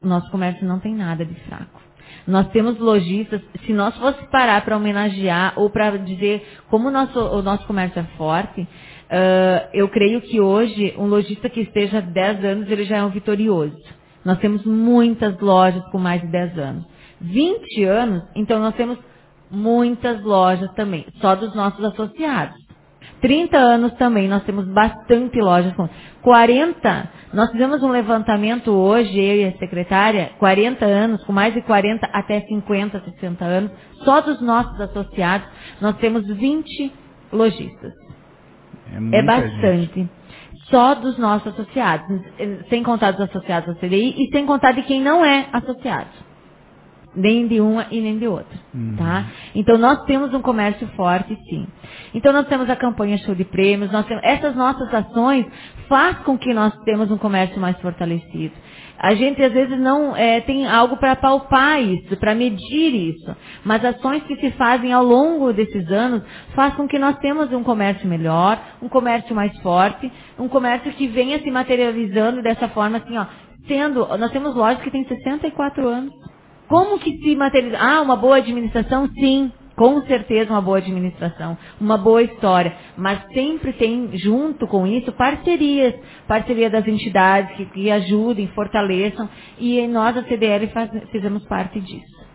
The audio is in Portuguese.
O nosso comércio não tem nada de fraco. Nós temos lojistas, se nós fosse parar para homenagear ou para dizer como o nosso comércio é forte, eu creio que hoje um lojista que esteja há 10 anos, ele já é um vitorioso. Nós temos muitas lojas com mais de 10 anos. 20 anos, então nós temos muitas lojas também, só dos nossos associados. 30 anos também, nós temos bastante lojas. 40, nós fizemos um levantamento hoje, eu e a secretária, 40 anos, com mais de 40 até 50, 60 anos, só dos nossos associados, nós temos 20 lojistas. É bastante. Gente. Só dos nossos associados, sem contar dos associados da CDI e sem contar de quem não é associado. Nem de uma e nem de outra, tá? Então, nós temos um comércio forte, sim. Então, nós temos a campanha Show de Prêmios, essas nossas ações faz com que nós temos um comércio mais fortalecido. A gente, às vezes, não tem algo para palpar isso, para medir isso, mas ações que se fazem ao longo desses anos faz com que nós temos um comércio melhor, um comércio mais forte, um comércio que venha se materializando dessa forma, assim, ó, nós temos lojas que têm 64 anos. Como que se materializa? Uma boa administração? Sim, com certeza uma boa administração, uma boa história. Mas sempre tem, junto com isso, parceria das entidades que ajudem, fortaleçam. E nós, a CDL, fizemos parte disso.